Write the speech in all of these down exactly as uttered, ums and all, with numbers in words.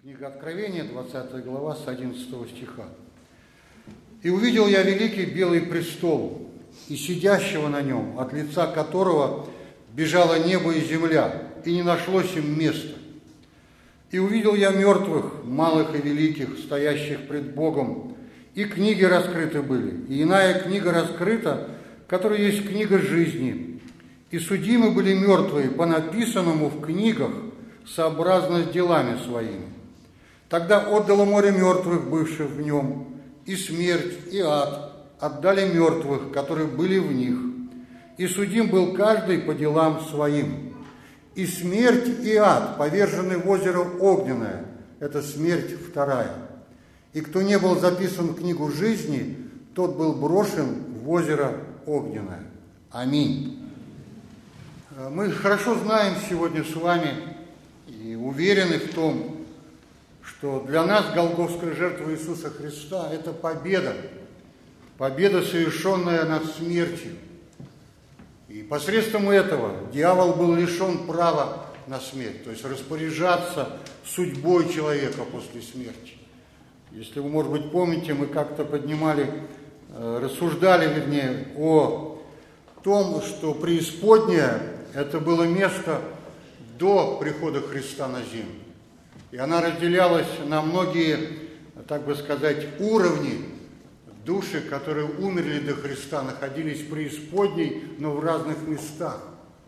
Книга Откровения, двадцатая глава, с одиннадцатого стиха. «И увидел я великий белый престол, и сидящего на нем, от лица которого бежало небо и земля, и не нашлось им места. И увидел я мертвых, малых и великих, стоящих пред Богом, и книги раскрыты были, и иная книга раскрыта, которая есть книга жизни. И судимы были мертвые по написанному в книгах, сообразно с делами своими. Тогда отдало море мертвых, бывших в нем, и смерть, и ад отдали мертвых, которые были в них. И судим был каждый по делам своим. И смерть, и ад повержены в озеро огненное». Это смерть вторая. «И кто не был записан в книгу жизни, тот был брошен в озеро огненное». Аминь. Мы хорошо знаем сегодня с вами и уверены в том, что для нас голгофская жертва Иисуса Христа – это победа, победа, совершенная над смертью. И посредством этого дьявол был лишен права на смерть, то есть распоряжаться судьбой человека после смерти. Если вы, может быть, помните, мы как-то поднимали, рассуждали, вернее, о том, что преисподняя – это было место до прихода Христа на землю. И она разделялась на многие, так бы сказать, уровни. Души, которые умерли до Христа, находились в преисподней, но в разных местах.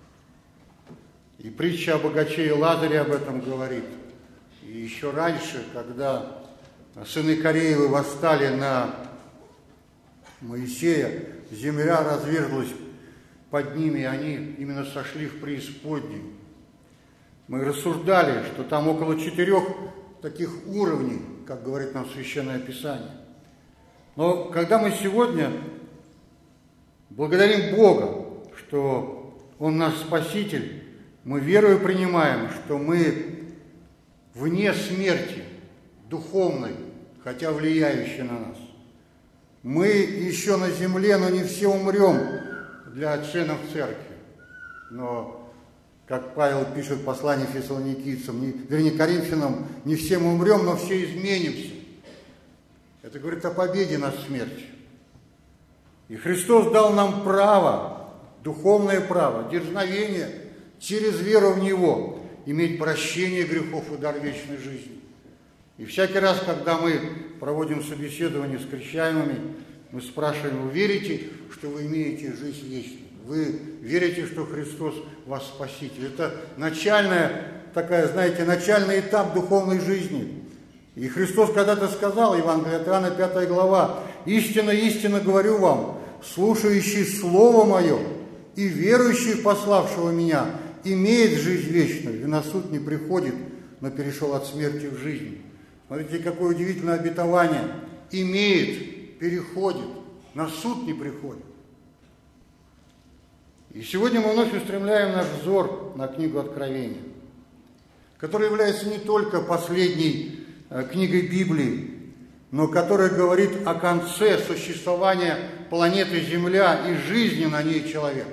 И притча о богаче и Лазаре об этом говорит. И еще раньше, когда сыны Кореевы восстали на Моисея, земля разверзлась под ними, и они именно сошли в преисподнюю. Мы рассуждали, что там около четырех таких уровней, как говорит нам Священное Писание. Но когда мы сегодня благодарим Бога, что Он наш Спаситель, мы верою принимаем, что мы вне смерти духовной, хотя влияющей на нас. Мы еще на земле, но не все умрем для членов церкви. Но как Павел пишет в послании фессалоникийцам, не, вернее, Коринфянам, не все мы умрем, но все изменимся. Это говорит о победе над смертью. И Христос дал нам право, духовное право, дерзновение через веру в Него иметь прощение грехов и дар вечной жизни. И всякий раз, когда мы проводим собеседование с крещаемыми, мы спрашиваем: вы верите, что вы имеете жизнь вечную? Вы верите, что Христос ваш Спаситель? Это начальная такая, знаете, начальный этап духовной жизни. И Христос когда-то сказал, Евангелие от Иоанна, пятая глава: «Истинно, истинно говорю вам, слушающий Слово Мое и верующий в пославшего Меня имеет жизнь вечную, и на суд не приходит, но перешел от смерти в жизнь». Смотрите, какое удивительное обетование. Имеет, переходит, на суд не приходит. И сегодня мы вновь устремляем наш взор на книгу Откровения, которая является не только последней книгой Библии, но которая говорит о конце существования планеты Земля и жизни на ней человека.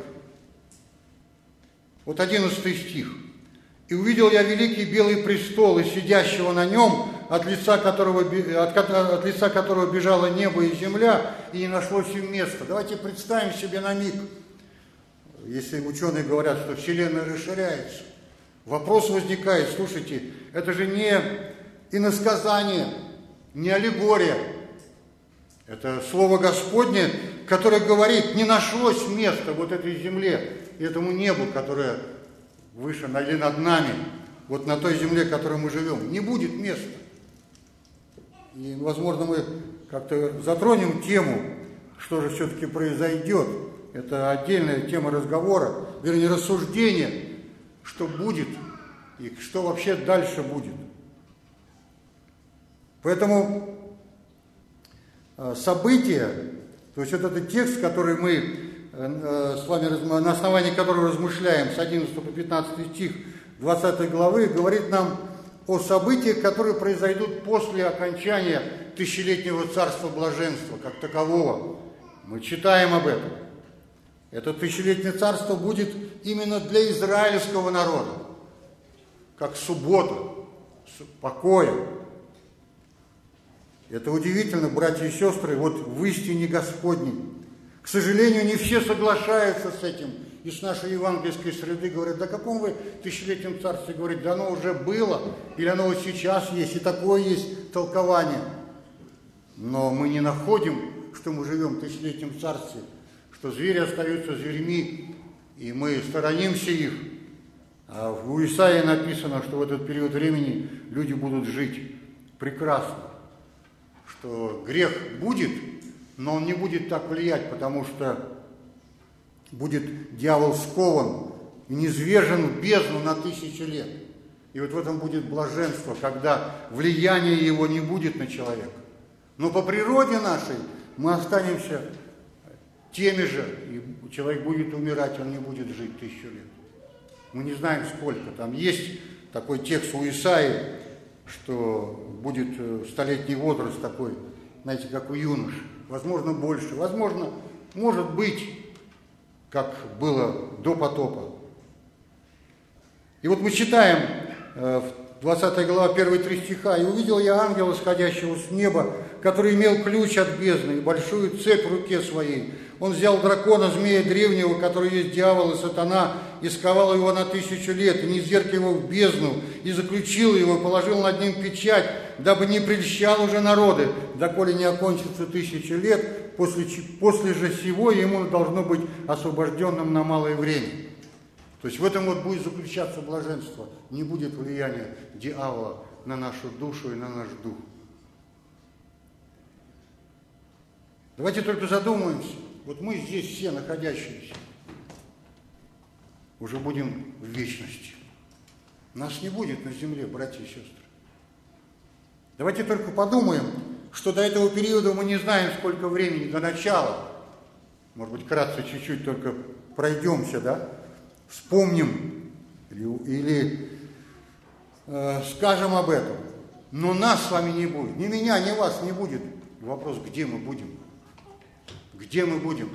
Вот одиннадцатый стих. «И увидел я великий белый престол, и сидящего на нем, от лица которого, от, от лица которого бежало небо и земля, и не нашлось им места». Давайте представим себе на миг, если ученые говорят, что Вселенная расширяется, вопрос возникает: слушайте, это же не иносказание, не аллегория. Это Слово Господне, которое говорит: не нашлось места вот этой земле и этому небу, которое выше или над нами, вот на той земле, в которой мы живем. Не будет места. И, возможно, мы как-то затронем тему, что же все-таки произойдет. Это отдельная тема разговора, вернее, рассуждения, что будет и что вообще дальше будет. Поэтому события, то есть вот этот текст, который мы с вами, на основании которого размышляем, с одиннадцатого по пятнадцатый стих двадцатой главы, говорит нам о событиях, которые произойдут после окончания тысячелетнего царства блаженства, как такового. Мы читаем об этом. Это тысячелетнее царство будет именно для израильского народа, как суббота, покоя. Это удивительно, братья и сестры, вот в истине Господней. К сожалению, не все соглашаются с этим. И с нашей евангельской среды говорят: да каком вы тысячелетнем царстве? Говорит, да оно уже было, или оно вот сейчас есть, и такое есть толкование. Но мы не находим, что мы живем в тысячелетнем царстве, что звери остаются зверьми, и мы сторонимся их. А в Исаии написано, что в этот период времени люди будут жить прекрасно, что грех будет, но он не будет так влиять, потому что будет дьявол скован и низвержен в бездну на тысячи лет. И вот в этом будет блаженство, когда влияния его не будет на человека. Но по природе нашей мы останемся теми же, и человек будет умирать, он не будет жить тысячу лет. Мы не знаем сколько. Там есть такой текст у Исаии, что будет столетний возраст такой, знаете, как у юноши. Возможно, больше. Возможно, может быть, как было до потопа. И вот мы читаем двадцатая глава, первые три стиха. «И увидел я ангела, сходящего с неба, который имел ключ от бездны и большую цепь в руке своей. Он взял дракона, змея древнего, который есть дьявол и сатана, и сковал его на тысячу лет, и низверг его в бездну, и заключил его, и положил над ним печать, дабы не прельщал уже народы, доколе не окончится тысяча лет, после, после же сего ему должно быть освобожденным на малое время». То есть в этом вот будет заключаться блаженство. Не будет влияния дьявола на нашу душу и на наш дух. Давайте только задумаемся. Вот мы здесь все находящиеся уже будем в вечности. Нас не будет на земле, братья и сестры. Давайте только подумаем, что до этого периода мы не знаем, сколько времени, до начала. Может быть, вкратце чуть-чуть только пройдемся, да? Вспомним или, или э, скажем об этом. Но нас с вами не будет. Ни меня, ни вас не будет. И вопрос, где мы будем? Где мы будем?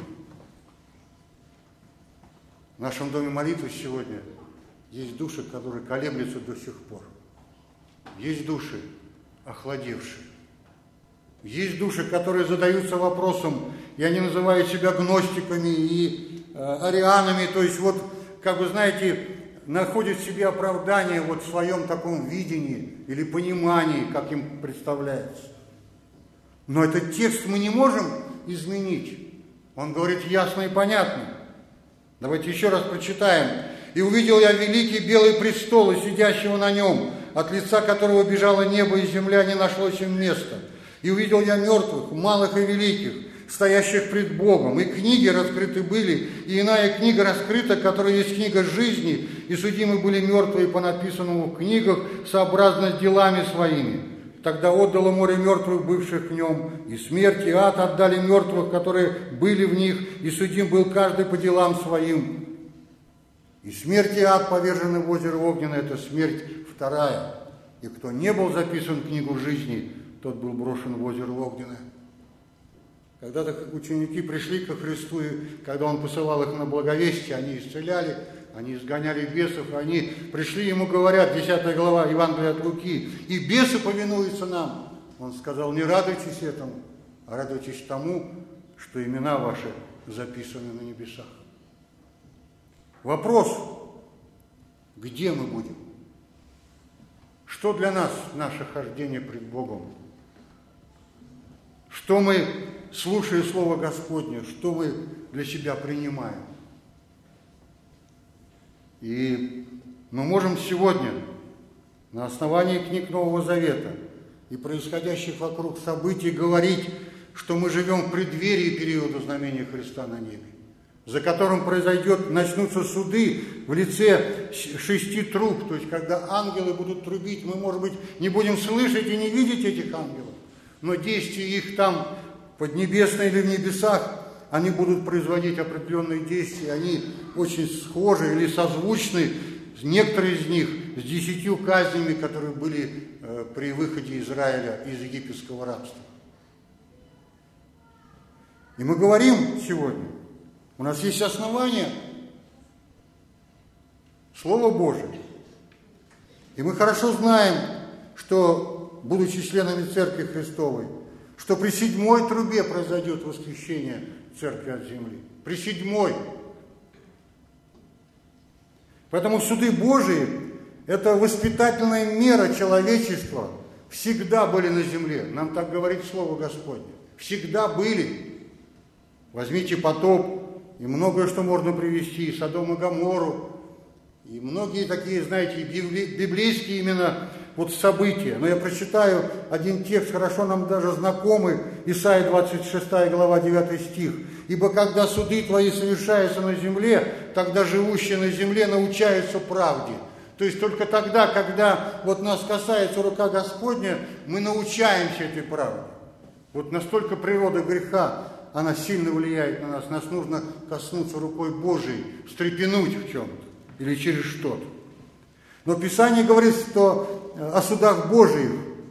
В нашем доме молитвы сегодня есть души, которые колеблются до сих пор. Есть души, охладевшие. Есть души, которые задаются вопросом, и они называют себя гностиками и э, арианами, то есть вот, как вы знаете, находят в себе оправдание вот в своем таком видении или понимании, как им представляется. Но этот текст мы не можем изменить. Он говорит ясно и понятно. Давайте еще раз прочитаем. «И увидел я великий белый престол, и сидящего на нем, от лица которого бежало небо и земля, не нашлось им места. И увидел я мертвых, малых и великих, стоящих пред Богом, и книги раскрыты были, и иная книга раскрыта, которая есть книга жизни, и судимы были мертвые по написанному в книгах, сообразно с делами своими. Тогда отдало море мертвых, бывших в нем, и смерть, и ад отдали мертвых, которые были в них, и судим был каждый по делам своим. И смерть и ад повержены в озеро огненное, это смерть вторая. И кто не был записан в книгу жизни, тот был брошен в озеро огненное». Когда-то ученики пришли ко Христу, и когда Он посылал их на благовестие, они исцеляли, они изгоняли бесов, они пришли, Ему говорят, десятая глава Евангелия от Луки, «И бесы повинуются нам». Он сказал: не радуйтесь этому, а радуйтесь тому, что имена ваши записаны на небесах. Вопрос: где мы будем? Что для нас наше хождение пред Богом? Что мы, слушая Слово Господне, что мы для себя принимаем? И мы можем сегодня на основании книг Нового Завета и происходящих вокруг событий говорить, что мы живем в преддверии периода знамения Христа на небе, за которым произойдет, начнутся суды в лице шести труб, то есть когда ангелы будут трубить, мы, может быть, не будем слышать и не видеть этих ангелов, но действия их там, поднебесные или в небесах, они будут производить определенные действия, они очень схожи или созвучны, некоторые из них, с десятью казнями, которые были э, при выходе Израиля из египетского рабства. И мы говорим сегодня, у нас есть основания, Слово Божие, и мы хорошо знаем, что, будучи членами Церкви Христовой, что при седьмой трубе произойдет восхищение Церкви от земли. При седьмой. Поэтому суды Божии – это воспитательная мера человечества. Всегда были на земле. Нам так говорит Слово Господне. Всегда были. Возьмите потоп, и многое, что можно привести, и Содом и Гоморру, и многие такие, знаете, библейские именно вот события. Но я прочитаю один текст, хорошо нам даже знакомый, Исайя двадцать шестая глава, девятый стих. «Ибо когда суды твои совершаются на земле, тогда живущие на земле научаются правде». То есть только тогда, когда вот нас касается рука Господня, мы научаемся этой правде. Вот настолько природа греха, она сильно влияет на нас. Нас нужно коснуться рукой Божией, встрепенуть в чем-то или через что-то. Но Писание говорит, что о судах Божиих,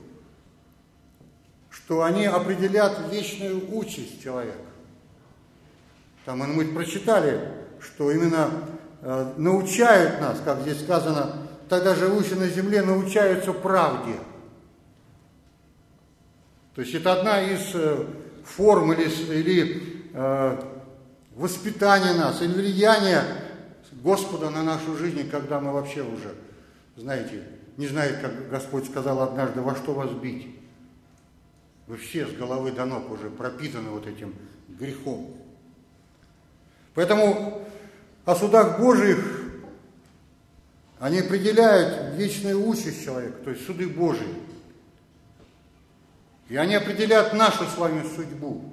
что они определят вечную участь человека. Там мы прочитали, что именно э, научают нас, как здесь сказано, тогда живущие на земле научаются правде. То есть это одна из э, форм или, или э, воспитания нас, или влияния Господа на нашу жизнь, когда мы вообще уже, знаете, не знаете, как Господь сказал однажды, во что вас бить. Вы все с головы до ног уже пропитаны вот этим грехом. Поэтому о судах Божьих они определяют вечную участь человека, то есть суды Божьи. И они определяют нашу с вами судьбу.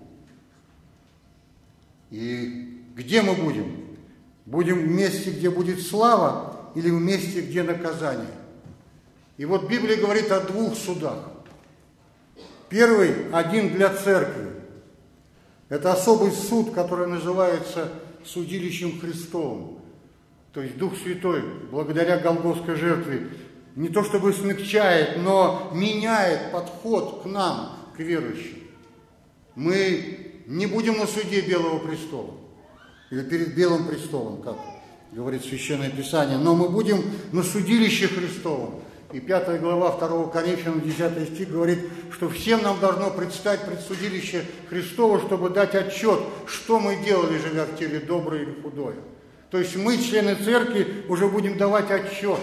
И где мы будем? Будем в месте, где будет слава, или в месте, где наказание? И вот Библия говорит о двух судах. Первый один для церкви. Это особый суд, который называется судилищем Христовым. То есть Дух Святой, благодаря Голгофской жертве, не то чтобы смягчает, но меняет подход к нам, к верующим. Мы не будем на суде Белого престола, или перед Белым престолом, как говорит Священное Писание, но мы будем на судилище Христовом. И пятая глава второго Коринфянам, десятый стих говорит, что всем нам должно предстать пред судилище Христово, чтобы дать отчет, что мы делали, живя в теле, доброе или худое. То есть мы, члены церкви, уже будем давать отчет.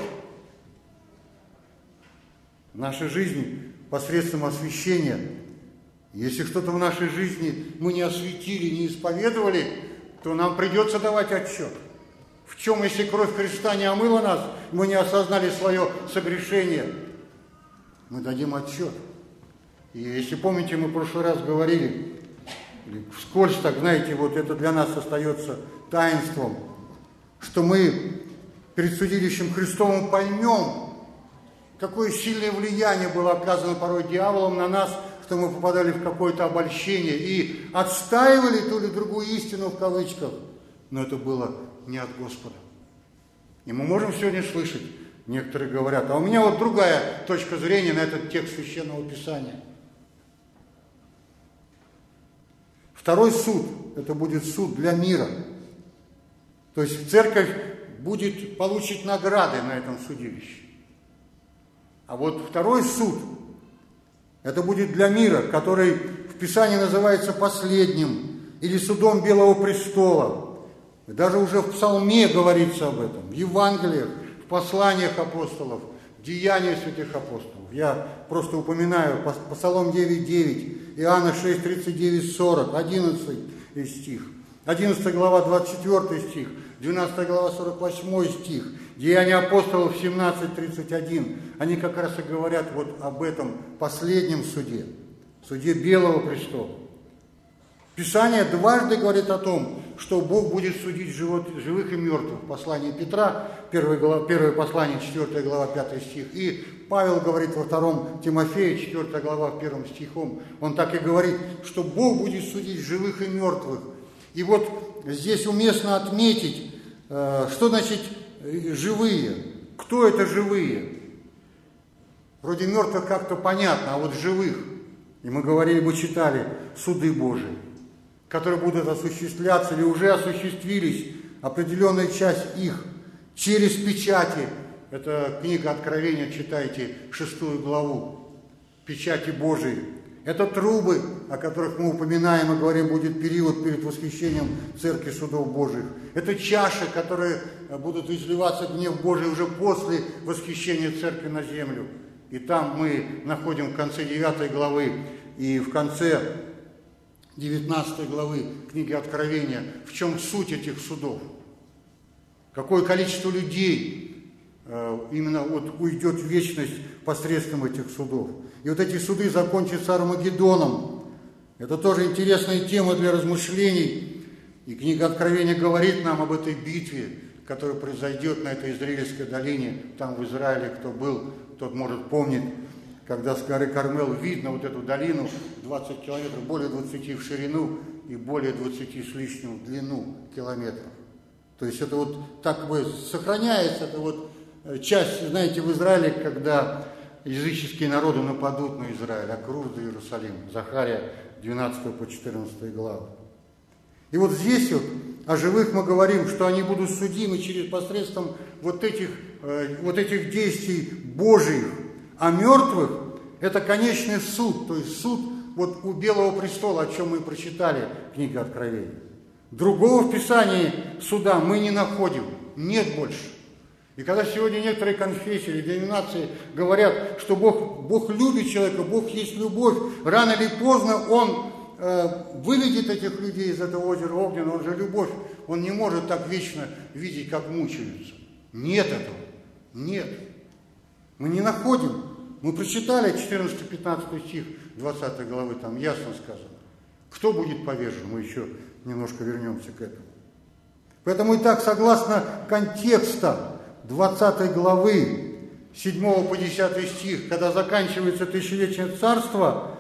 Наша жизнь посредством освящения. Если что-то в нашей жизни мы не осветили, не исповедовали, то нам придется давать отчет. В чем, если кровь Христа не омыла нас, мы не осознали свое согрешение, мы дадим отчет. И если помните, мы в прошлый раз говорили, вскользь так, знаете, вот это для нас остается таинством, что мы перед судилищем Христовым поймем, какое сильное влияние было оказано порой дьяволом на нас, что мы попадали в какое-то обольщение и отстаивали ту или другую истину в кавычках, но это было не от Господа. И мы можем сегодня слышать, некоторые говорят, а у меня вот другая точка зрения на этот текст Священного Писания. Второй суд, это будет суд для мира. То есть церковь будет получить награды на этом судилище. А вот второй суд, это будет для мира, который в Писании называется последним, или судом Белого престола. И даже уже в Псалме говорится об этом, в Евангелиях, в посланиях апостолов, в деяниях святых апостолов. Я просто упоминаю Псалом девять девять, Иоанна шесть тридцать девять сорок, одиннадцатый стих, одиннадцатая глава двадцать четвёртый стих, двенадцатая глава сорок восьмой стих, Деяния апостолов семнадцать тридцать один. Они как раз и говорят вот об этом последнем суде, суде Белого престола. Писание дважды говорит о том, что Бог будет судить живых и мертвых. Послание Петра, первое, глава, первое послание, четвёртая глава, пятый стих. И Павел говорит во втором Тимофея, четвёртая глава, первым стихом. Он так и говорит, что Бог будет судить живых и мертвых. И вот здесь уместно отметить, что значит живые. Кто это живые? Вроде мертвых как-то понятно, а вот живых. И мы говорили, мы читали суды Божии, которые будут осуществляться или уже осуществились, определенная часть их через печати Это книга Откровения, читайте шестую главу, печати Божией. Это трубы, о которых мы упоминаем и говорим, будет период перед восхищением Церкви Судов Божьих. Это чаши, которые будут изливаться гнев Божий уже после восхищения Церкви на землю. И там мы находим в конце девятой главы и в конце девятнадцатой главы книги Откровения, в чем суть этих судов. Какое количество людей э, именно вот уйдет в вечность посредством этих судов. И вот эти суды закончатся Армагеддоном. Это тоже интересная тема для размышлений. И книга Откровения говорит нам об этой битве, которая произойдет на этой Израильской долине. Там в Израиле, кто был, тот может помнить, когда с горы Кармел видно вот эту долину, двадцать километров, более двадцати в ширину и более двадцати с лишним в длину километров. То есть это вот так бы сохраняется, это вот часть, знаете, в Израиле, когда языческие народы нападут на Израиль, окружат Иерусалим. Захария двенадцатая по четырнадцатая глава. И вот здесь вот о живых мы говорим, что они будут судимы через посредством вот этих, э, вот этих действий Божьих. А мертвых – это конечный суд, то есть суд вот у Белого престола, о чем мы прочитали в книге Откровения. Другого в Писании суда мы не находим, нет больше. И когда сегодня некоторые конфессии или деноминации говорят, что Бог, Бог любит человека, Бог есть любовь, рано или поздно Он э, выведет этих людей из этого озера огненного, Он же любовь, Он не может так вечно видеть, как мучаются. Нет этого, нет. Мы не находим. Мы прочитали четырнадцатый-пятнадцатый стих двадцатой главы, там ясно сказано. Кто будет повержен? Мы еще немножко вернемся к этому. Поэтому и так, согласно контекста двадцатой главы, седьмого по десятый стих, когда заканчивается тысячелетнее царство,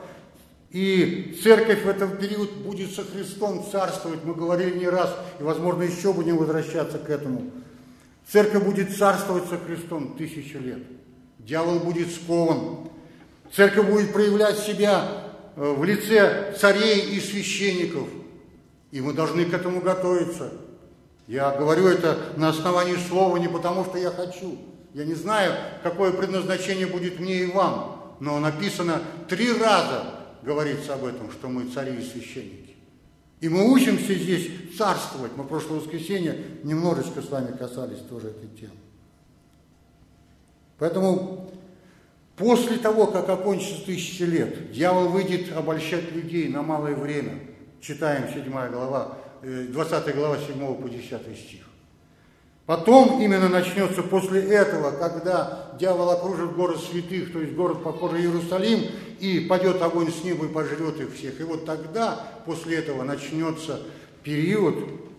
и церковь в этот период будет со Христом царствовать, мы говорили не раз, и, возможно, еще будем возвращаться к этому. Церковь будет царствовать со Христом тысячу лет. Дьявол будет скован. Церковь будет проявлять себя в лице царей и священников. И мы должны к этому готовиться. Я говорю это на основании слова не потому, что я хочу. Я не знаю, какое предназначение будет мне и вам. Но написано три раза, говорится об этом, что мы цари и священники. И мы учимся здесь царствовать. Мы в прошлое воскресенье немножечко с вами касались тоже этой темы. Поэтому после того, как окончится тысяча лет, дьявол выйдет обольщать людей на малое время. Читаем седьмая глава, двадцатая глава, седьмого по десятый стих. Потом именно начнется после этого, когда дьявол окружит город святых, то есть город, похожий на Иерусалим, и падет огонь с неба и пожрет их всех. И вот тогда, после этого, начнется период,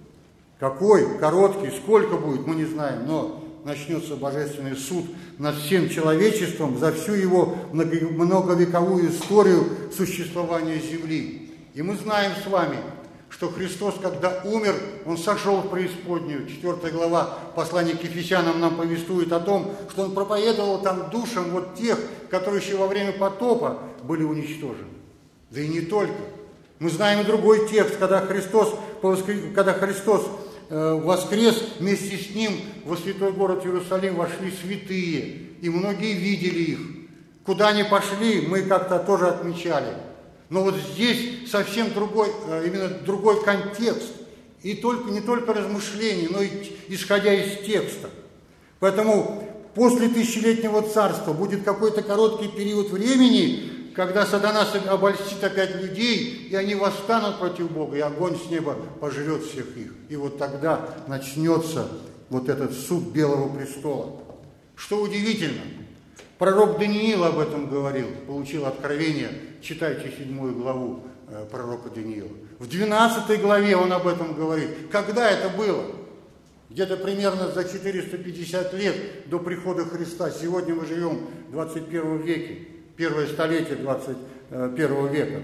какой, короткий, сколько будет, мы не знаем, но начнется божественный суд над всем человечеством за всю его многовековую историю существования Земли. И мы знаем с вами, что Христос, когда умер, Он сошел в преисподнюю. Четвертая глава послания к Ефесянам нам повествует о том, что Он проповедовал там душам вот тех, которые еще во время потопа были уничтожены. Да и не только. Мы знаем и другой текст, когда Христос, когда Христос воскрес, вместе с Ним во святой город Иерусалим вошли святые, и многие видели их. Куда они пошли, мы как-то тоже отмечали. Но вот здесь совсем другой, именно другой контекст, и только, не только размышлений, но и исходя из текста. Поэтому после тысячелетнего царства будет какой-то короткий период времени, когда сатана обольстит опять людей, и они восстанут против Бога, и огонь с неба пожрет всех их. И вот тогда начнется вот этот суд Белого престола. Что удивительно, пророк Даниил об этом говорил, получил откровение, читайте седьмую главу э, пророка Даниила. В двенадцатой главе он об этом говорит. Когда это было? Где-то примерно за четыреста пятьдесят лет до прихода Христа. Сегодня мы живем в двадцать первом веке. Первое столетие двадцать первого века,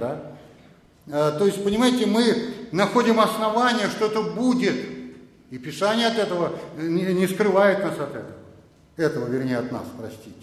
да? То есть, понимаете, мы находим основания, что это будет. И Писание от этого не скрывает нас от этого. Этого, вернее, от нас, простите.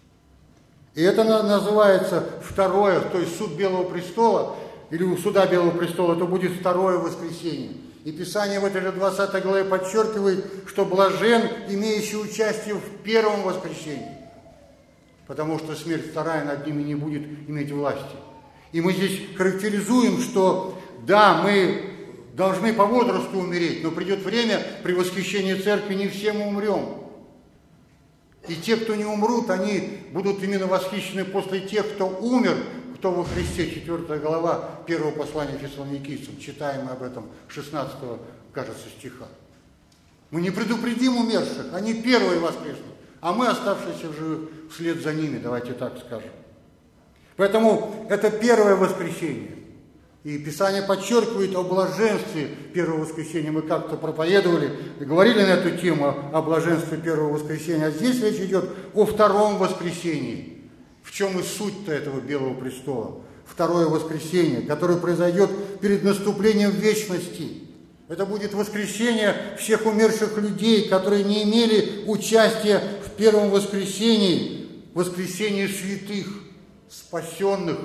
И это называется второе, то есть суд Белого престола, или у суда Белого престола, это будет второе воскресенье. И Писание в этой же двадцатой главе подчеркивает, что блажен, имеющий участие в первом воскресении, потому что смерть вторая над ними не будет иметь власти. И мы здесь характеризуем, что да, мы должны по возрасту умереть, но придет время при восхищении церкви, не все мы умрем. И те, кто не умрут, они будут именно восхищены после тех, кто умер, кто во Христе. Четвертая глава первого послания Фессалоникийцам. Читаем мы об этом шестнадцатого, кажется, стиха. Мы не предупредим умерших, они первые воскреснут, а мы, оставшиеся в живых, вслед за ними, давайте так скажем. Поэтому это первое воскресенье. И Писание подчеркивает о блаженстве первого воскресенья. Мы как-то проповедовали и говорили на эту тему о блаженстве первого воскресенья. А здесь речь идет о втором воскресении. В чем и суть-то этого Белого престола? Второе воскресенье, которое произойдет перед наступлением вечности. Это будет воскресенье всех умерших людей, которые не имели участия в первом воскресении, воскресенье святых, спасенных,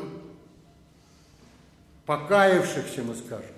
покаявшихся, мы скажем.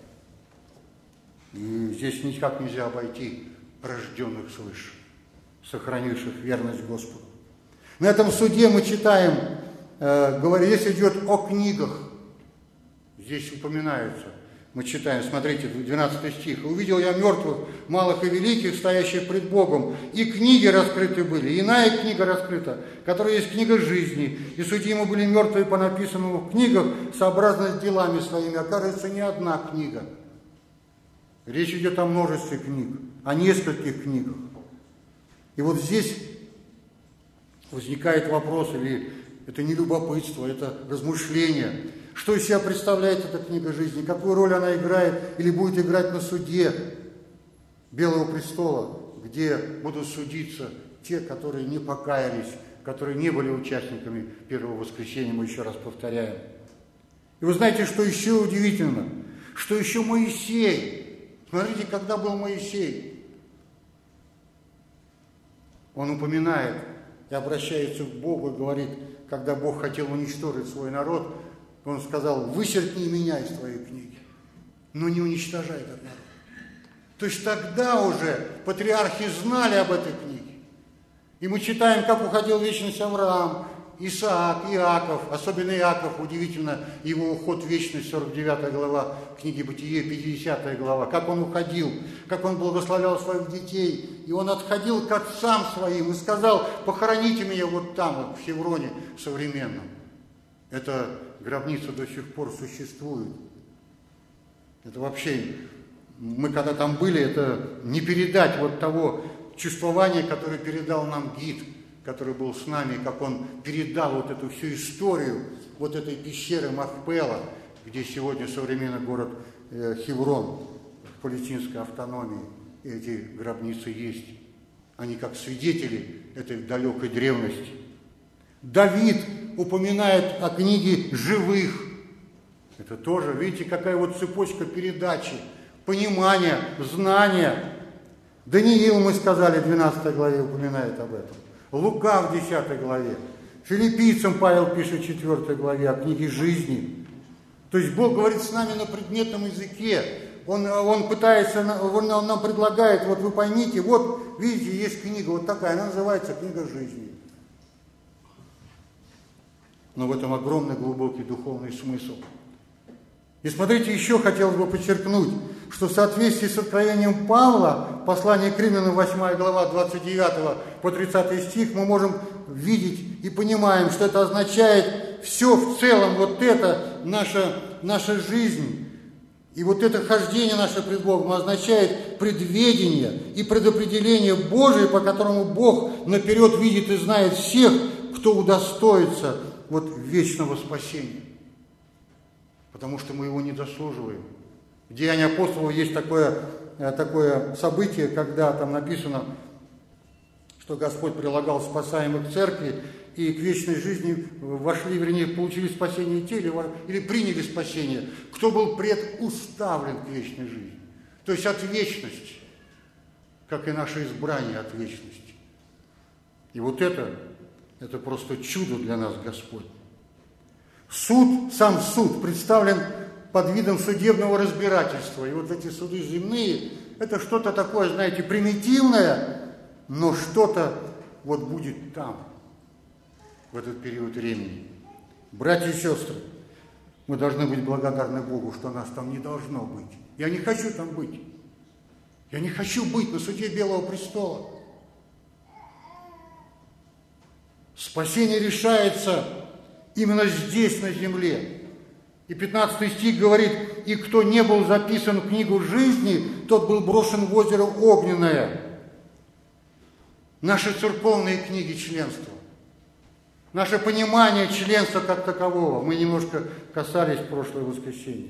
И здесь никак нельзя обойти рожденных свыше, сохранивших верность Господу. На этом суде мы читаем, э, говоря, здесь идет о книгах. Здесь упоминаются. Мы читаем, смотрите, двенадцатый стих. «Увидел я мертвых, малых и великих, стоящих пред Богом, и книги раскрыты были, иная книга раскрыта, которая есть книга жизни, и судимы были мертвые по написанному в книгах, сообразно с делами своими». Окажется, не одна книга. Речь идет о множестве книг, о нескольких книгах. И вот здесь возникает вопрос, или это не любопытство, это размышление. Что из себя представляет эта книга жизни? Какую роль она играет или будет играть на суде Белого престола, где будут судиться те, которые не покаялись, которые не были участниками первого воскресения, мы еще раз повторяем. И вы знаете, что еще удивительно? Что еще Моисей. Смотрите, когда был Моисей. Он упоминает и обращается к Богу и говорит, когда Бог хотел уничтожить свой народ, он сказал: «Вычеркни меня из твоей книги, но не уничтожай этот народ». То есть тогда уже патриархи знали об этой книге. И мы читаем, как уходил в вечность Авраам, Исаак, Иаков, особенно Иаков, удивительно, его уход в вечность, сорок девятая глава книги Бытие, пятидесятая глава, как он уходил, как он благословлял своих детей, и он отходил к отцам своим и сказал: «Похороните меня вот там, вот в Хевроне современном». Эта гробница до сих пор существует. Это вообще, мы когда там были, это не передать вот того чувствования, которое передал нам гид, который был с нами, как он передал вот эту всю историю вот этой пещеры Махпела, где сегодня современный город Хеврон в палестинской автономии. И эти гробницы есть. Они как свидетели этой далекой древности. Давид упоминает о книге живых. Это тоже, видите, какая вот цепочка передачи, понимания, знания. Даниил, мы сказали, в двенадцатой главе упоминает об этом. Лука в десятой главе. Филиппийцам Павел пишет в четвёртой главе о книге жизни. То есть Бог говорит с нами на предметном языке. Он, он пытается, он, он нам предлагает, вот вы поймите, вот видите, есть книга вот такая, она называется «Книга жизни». Но в этом огромный глубокий духовный смысл. И смотрите, еще хотелось бы подчеркнуть, что в соответствии с откровением Павла, послание к Римлянам, восьмая глава, двадцать девятый по тридцатый стих, мы можем видеть и понимаем, что это означает все в целом, вот это наша, наша жизнь. И вот это хождение наше пред Богом означает предведение и предопределение Божие, по которому Бог наперед видит и знает всех, кто удостоится вот вечного спасения. Потому что мы его не заслуживаем. В Деяниях апостолов есть такое, такое событие, когда там написано, что Господь прилагал спасаемых к церкви, и к вечной жизни вошли, вернее, получили спасение те, или, или приняли спасение, кто был предуставлен к вечной жизни. То есть от вечности, как и наше избрание от вечности. И вот это, это просто чудо для нас, Господь. Суд, сам суд представлен под видом судебного разбирательства. И вот эти суды земные, это что-то такое, знаете, примитивное, но что-то вот будет там, в этот период времени. Братья и сестры, мы должны быть благодарны Богу, что нас там не должно быть. Я не хочу там быть. Я не хочу быть на суде Белого престола. Спасение решается именно здесь, на земле. И пятнадцатый стих говорит: «И кто не был записан в книгу жизни, тот был брошен в озеро огненное». Наши церковные книги членства, наше понимание членства как такового, мы немножко касались в прошлое воскресенье.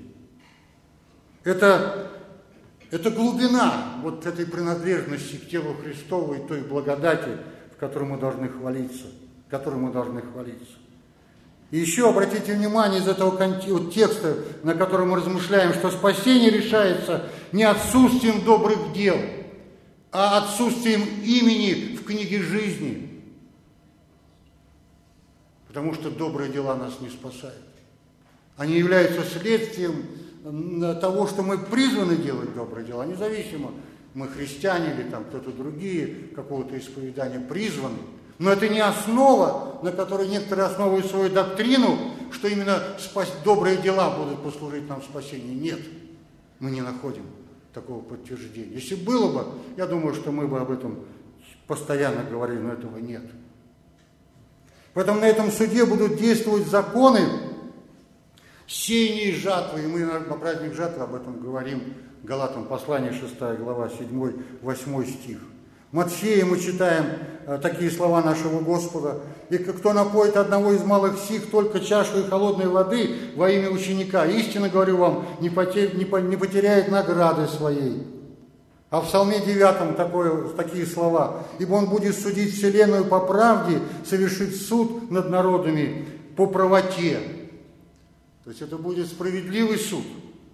Это, это глубина вот этой принадлежности к телу Христову и той благодати, в которой мы должны хвалиться, в которой мы должны хвалиться. И еще обратите внимание из этого вот текста, на котором мы размышляем, что спасение решается не отсутствием добрых дел, а отсутствием имени в книге жизни. Потому что добрые дела нас не спасают. Они являются следствием того, что мы призваны делать добрые дела, независимо, мы христиане или там кто-то другие, какого-то исповедания призваны. Но это не основа, на которой некоторые основывают свою доктрину, что именно спас... добрые дела будут послужить нам спасению. Нет, мы не находим такого подтверждения. Если было бы, я думаю, что мы бы об этом постоянно говорили, но этого нет. Поэтому на этом суде будут действовать законы сеяния и жатвы. И мы на праздник жатвы об этом говорим. Галатам послание, шестая глава, седьмой, восьмой стих. В Матфея мы читаем э, такие слова нашего Господа: «И кто напоит одного из малых сих только чашей холодной воды во имя ученика, истинно говорю вам, не, потер, не, по, не потеряет награды своей». А в Псалме девятом такое, такие слова: «Ибо он будет судить вселенную по правде, совершит суд над народами по правоте». То есть это будет справедливый суд,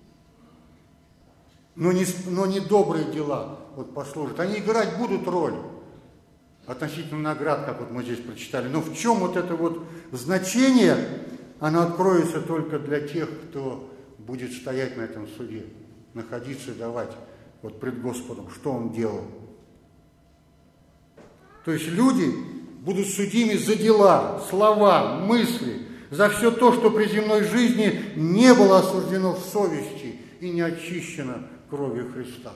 но не, но не добрые дела вот послужат. Они играть будут роль относительно наград, как вот мы здесь прочитали. Но в чем вот это вот значение, оно откроется только для тех, кто будет стоять на этом суде, находиться и давать вот пред Господом, что он делал. То есть люди будут судимы за дела, слова, мысли, за все то, что при земной жизни не было осуждено в совести и не очищено кровью Христа.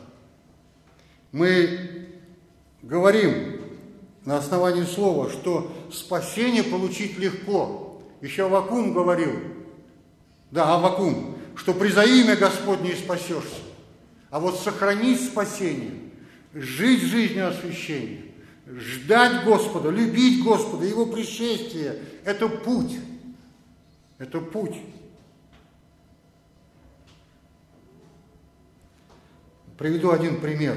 Мы говорим на основании слова, что спасение получить легко. Еще Аввакум говорил, да, Аввакум, что приза имя Господне спасешься. А вот сохранить спасение, жить жизнью освящения, ждать Господа, любить Господа, Его пришествие – это путь. Это путь. Приведу один пример.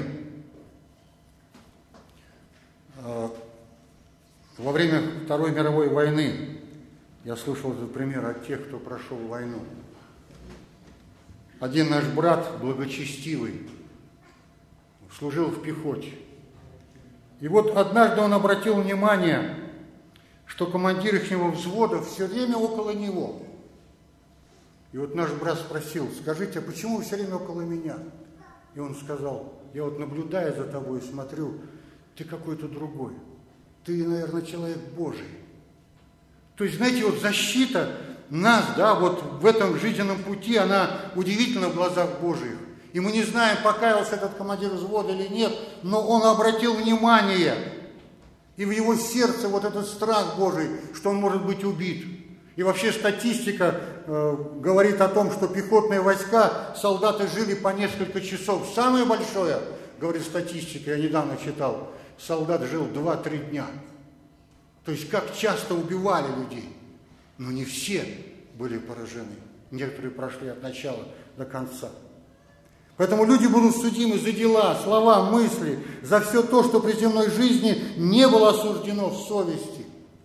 Во время Второй мировой войны я слышал этот пример от тех, кто прошел войну. Один наш брат, благочестивый, служил в пехоте. И вот однажды он обратил внимание, что командир ихнего взвода все время около него. И вот наш брат спросил: «Скажите, а почему вы все время около меня?» И он сказал: «Я вот наблюдаю за тобой и смотрю, ты какой-то другой. Ты, наверное, человек Божий». То есть, знаете, вот защита нас, да, вот в этом жизненном пути, она удивительна в глазах Божьих. И мы не знаем, покаялся этот командир взвода или нет, но он обратил внимание, и в его сердце вот этот страх Божий, что он может быть убит. И вообще статистика э, говорит о том, что пехотные войска, солдаты жили по несколько часов. Самое большое, говорит статистика, я недавно читал, солдат жил два-три дня. То есть как часто убивали людей. Но не все были поражены. Некоторые прошли от начала до конца. Поэтому люди будут судимы за дела, слова, мысли, за все то, что при земной жизни не было осуждено в совести.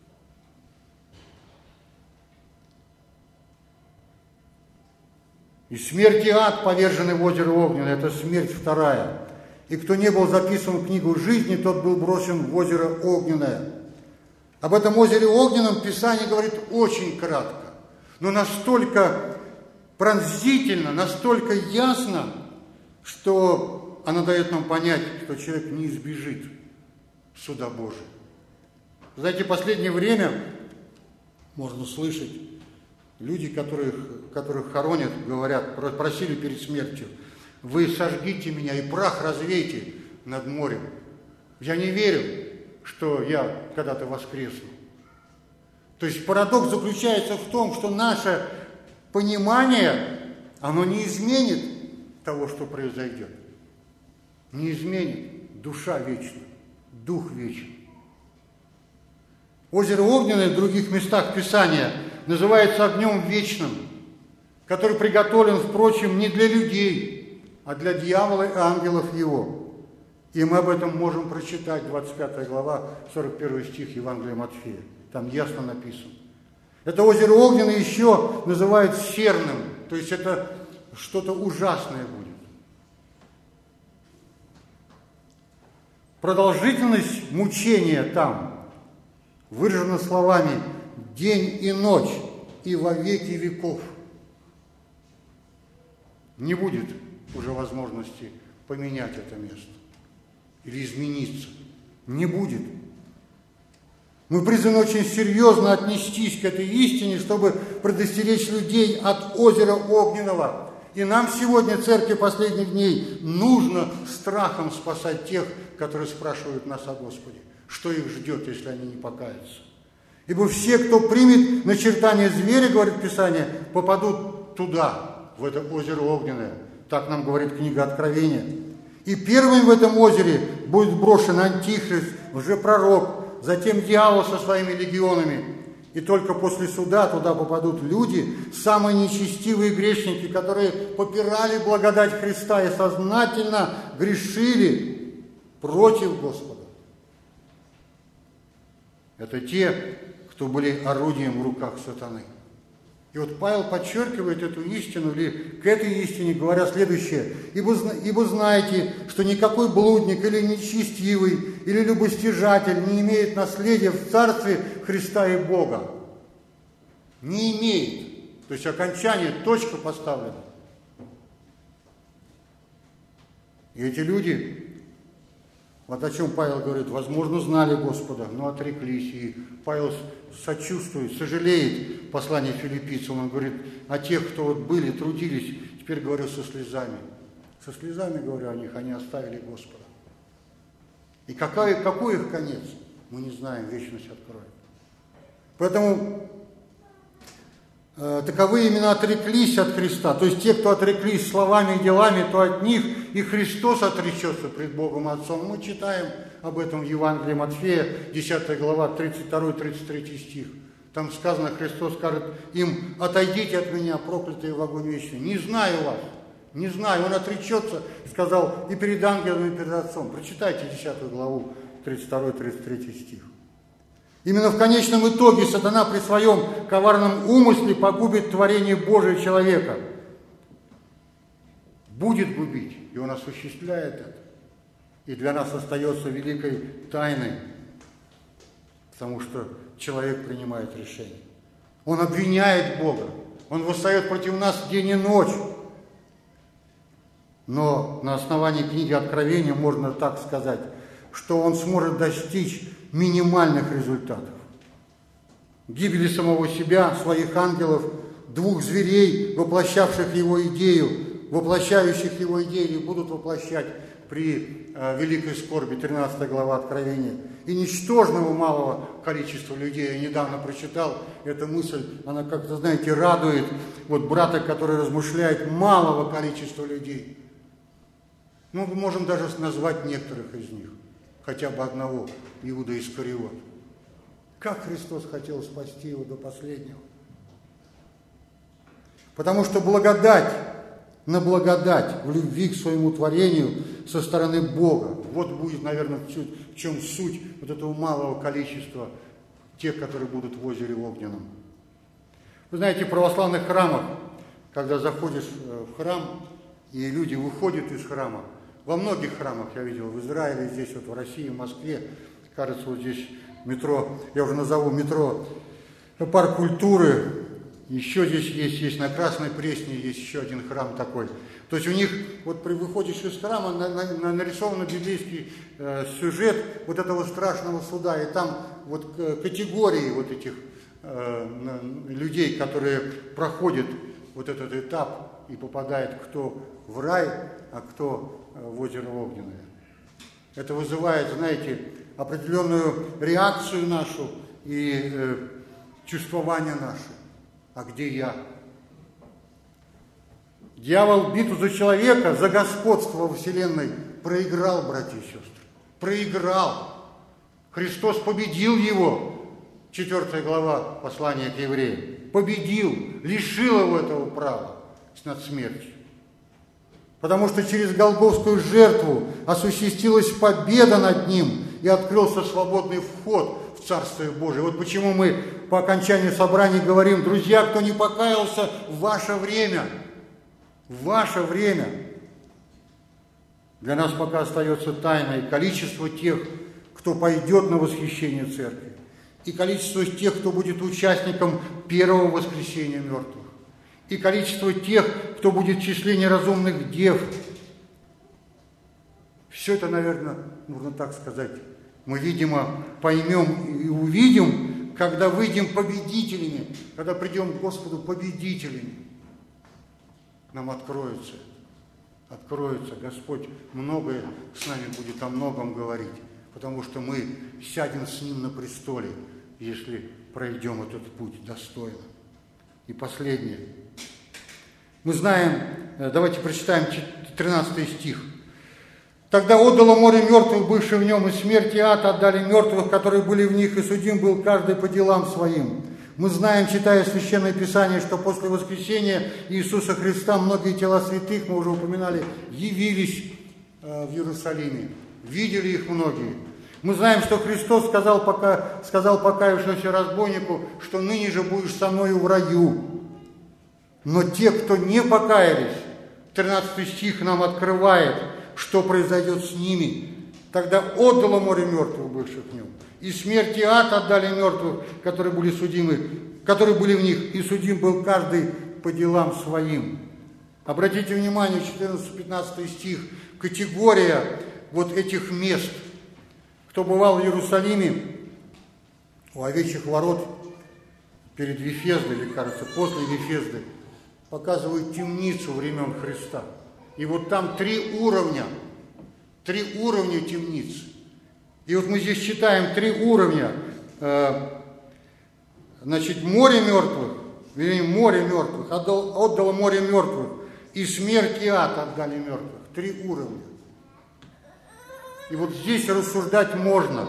И смерть и ад, повержены в озеро огненное, это смерть вторая. И кто не был записан в книгу жизни, тот был брошен в озеро огненное. Об этом озере огненном Писание говорит очень кратко, но настолько пронзительно, настолько ясно, что она дает нам понять, что человек не избежит суда Божия. Знаете, в последнее время можно слышать, люди, которых, которых хоронят, говорят, просили перед смертью: вы сожгите меня и прах развейте над морем. Я не верю, что я когда-то воскресну. То есть парадокс заключается в том, что наше понимание, оно не изменит того, что произойдет. Не изменит. Душа вечна, дух вечен. Озеро Огненное в других местах Писания называется огнем вечным, который приготовлен, впрочем, не для людей, а для дьявола и ангелов его. И мы об этом можем прочитать, двадцать пятая глава, сорок первый стих Евангелия Матфея. Там ясно написано. Это озеро Огненное еще называют серным, то есть это что-то ужасное будет. Продолжительность мучения там выражена словами «день и ночь и во веки веков». Не будет уже возможности поменять это место или измениться. Не будет. Мы призваны очень серьезно отнестись к этой истине, чтобы предостеречь людей от озера Огненного. И нам сегодня, церкви последних дней, нужно страхом спасать тех, которые спрашивают нас о Господе, что их ждет, если они не покаются. Ибо все, кто примет начертание зверя, говорит Писание, попадут туда, в это озеро Огненное. Так нам говорит книга Откровения. И первым в этом озере будет брошен Антихрист, лжепророк, затем дьявол со своими легионами. И только после суда туда попадут люди, самые нечестивые грешники, которые попирали благодать Христа и сознательно грешили против Господа. Это те, кто были орудием в руках сатаны. И вот Павел подчеркивает эту истину, или к этой истине говоря следующее: «Ибо, ибо знаете, что никакой блудник или нечестивый, или любостяжатель не имеет наследия в Царстве Христа и Бога». Не имеет. То есть окончание, точка поставлена. И эти люди, вот о чем Павел говорит, возможно, знали Господа, но отреклись. И Павел сочувствует, сожалеет в послании филиппийцам. Он говорит о тех, кто вот были, трудились, теперь говорю со слезами. Со слезами говорю о них, они оставили Господа. И какой, какой их конец, мы не знаем, вечность откроет. Поэтому э, таковые именно отреклись от Христа. То есть те, кто отреклись словами и делами, то от них и Христос отречется пред Богом Отцом. Мы читаем об этом в Евангелии Матфея, десятая глава, тридцать второй тридцать третий стих. Там сказано, Христос скажет им: «Отойдите от меня, проклятые в огонь вечный, не знаю вас». Не знаю, он отречется, сказал, и перед ангелом, и перед Отцом. Прочитайте десятую главу, тридцать второй тридцать третий стих. Именно в конечном итоге сатана при своем коварном умысле погубит творение Божие человека. Будет губить, и он осуществляет это. И для нас остается великой тайной, потому что человек принимает решение. Он обвиняет Бога, он восстает против нас день и ночь. Но на основании книги Откровения можно так сказать, что он сможет достичь минимальных результатов. Гибели самого себя, своих ангелов, двух зверей, воплощавших его идею, воплощающих его идею, будут воплощать при э, великой скорби, тринадцатая глава Откровения. И ничтожного малого количества людей, я недавно прочитал, эта мысль, она как-то, знаете, радует вот брата, который размышляет, малого количества людей. Ну, мы можем даже назвать некоторых из них, хотя бы одного, Иуда Искариот. Как Христос хотел спасти его до последнего. Потому что благодать на благодать в любви к своему творению со стороны Бога. Вот будет, наверное, в чем суть вот этого малого количества тех, которые будут в озере Огненном. Вы знаете, в православных храмах, когда заходишь в храм, и люди выходят из храма, во многих храмах я видел, в Израиле, здесь вот в России, в Москве, кажется, вот здесь метро, я уже назову метро, парк культуры, Еще здесь есть, есть на Красной Пресне, есть еще один храм такой. То есть у них, вот при выходишь из храма, на, на, нарисован библейский э, сюжет вот этого страшного суда. И там вот категории вот этих э, людей, которые проходят вот этот этап и попадают кто в рай, а кто в озеро Огненное. Это вызывает, знаете, определенную реакцию нашу и э, чувствование наше. А где я? Дьявол битву за человека, за господство во Вселенной проиграл, братья и сестры. Проиграл. Христос победил его. Четвертая глава послания к евреям. Победил, лишил его этого права над смертью. Потому что через Голгофскую жертву осуществилась победа над ним и открылся свободный вход в Царствие Божие. Вот почему мы по окончании собраний говорим: друзья, кто не покаялся, в ваше время, в ваше время. Для нас пока остается тайной количество тех, кто пойдет на восхищение церкви, и количество тех, кто будет участником первого воскресения мертвых, и количество тех, кто будет в числе неразумных дев. Все это, наверное, можно так сказать, мы, видимо, поймем и увидим, когда выйдем победителями, когда придем к Господу победителями. Нам откроется, откроется. Господь многое с нами будет о многом говорить, потому что мы сядем с Ним на престоле, если пройдем этот путь достойно. И последнее. Мы знаем, давайте прочитаем тринадцатый стих. «Тогда отдало море мертвых, бывших в нем, и смерть и ад отдали мертвых, которые были в них, и судим был каждый по делам своим». Мы знаем, читая Священное Писание, что после воскресения Иисуса Христа многие тела святых, мы уже упоминали, явились в Иерусалиме. Видели их многие. Мы знаем, что Христос сказал, пока, сказал покаявшемуся разбойнику, что ныне же будешь со мною в раю. Но те, кто не покаялись, тринадцатый стих нам открывает, что произойдет с ними. Тогда отдало море мертвых, бывших в нем, и смерть и ад отдали мертвых, которые были судимы, которые были в них, и судим был каждый по делам своим. Обратите внимание, четырнадцатый-пятнадцатый стих, категория вот этих мест. Кто бывал в Иерусалиме, у овечьих ворот, перед Вифездой, или, кажется, после Вифезды, показывают темницу времен Христа. И вот там три уровня, три уровня темниц. И вот мы здесь читаем три уровня. Значит, море мертвых, вернее, море мертвых, отдал, отдало море мертвых, и смерть и ад отдали мертвых. Три уровня. И вот здесь рассуждать можно.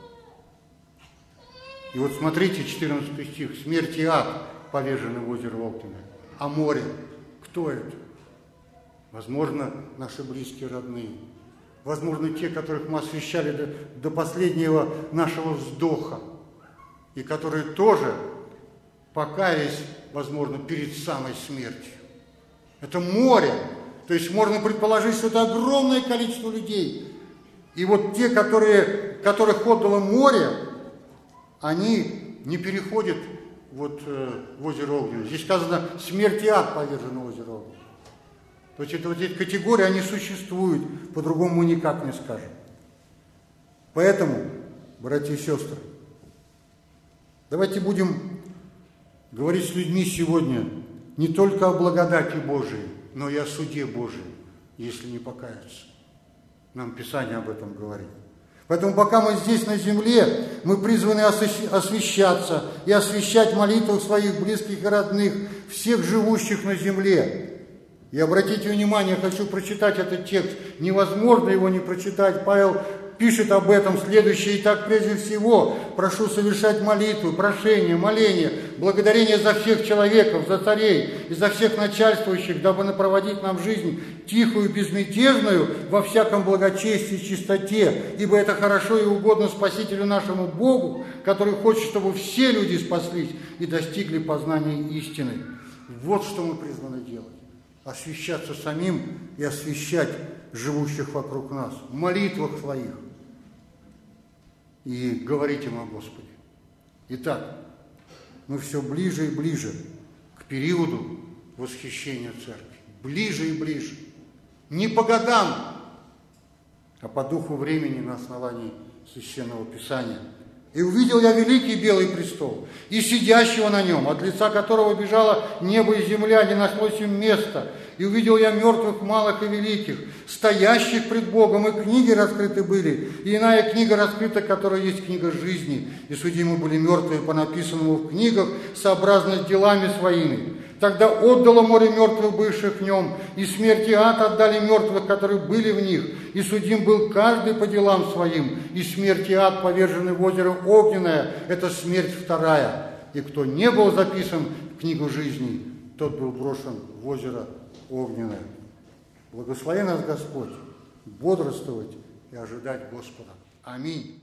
И вот смотрите, четырнадцатый стих. Смерть и ад повержены в озеро Огненное. А море, кто это? Возможно, наши близкие, родные. Возможно, те, которых мы освящали до, до последнего нашего вздоха. И которые тоже покаялись, возможно, перед самой смертью. Это море. То есть можно предположить, что это огромное количество людей. И вот те, которые, которых отдало море, они не переходят вот, э, в озеро Огненное. Здесь сказано, смерть и ад повержены в озеро Огненное. То есть это вот эти категории, они существуют, по-другому мы никак не скажем. Поэтому, братья и сестры, давайте будем говорить с людьми сегодня не только о благодати Божией, но и о суде Божием, если не покаяться. Нам Писание об этом говорит. Поэтому пока мы здесь на земле, мы призваны освящаться и освящать молитвы своих близких и родных, всех живущих на земле. И обратите внимание, я хочу прочитать этот текст. Невозможно его не прочитать. Павел пишет об этом следующее. «Итак, прежде всего, прошу совершать молитвы, прошения, моления, благодарение за всех человеков, за царей и за всех начальствующих, дабы проводить нам жизнь тихую, безмятежную, во всяком благочестии и чистоте, ибо это хорошо и угодно Спасителю нашему Богу, который хочет, чтобы все люди спаслись и достигли познания истины». Вот что мы призваны делать. Освящаться самим и освящать живущих вокруг нас в молитвах своих и говорить им о Господе. Итак, мы все ближе и ближе периоду восхищения церкви. Ближе и ближе. Не по годам, а по духу времени на основании Священного Писания. «И увидел я великий белый престол, и сидящего на нем, от лица которого бежало небо и земля, не нашлось им места. И увидел я мертвых малых и великих, стоящих пред Богом, и книги раскрыты были, и иная книга раскрыта, которая есть книга жизни. И судимы были мертвые по написанному в книгах, сообразно с делами своими. Тогда отдало море мертвых, бывших в нем, и смерть и ад отдали мертвых, которые были в них. И судим был каждый по делам своим, и смерть и ад повержены в озеро огненное, это смерть вторая. И кто не был записан в книгу жизни, тот был брошен в озеро огненное». Благослови нас Господь бодрствовать и ожидать Господа. Аминь.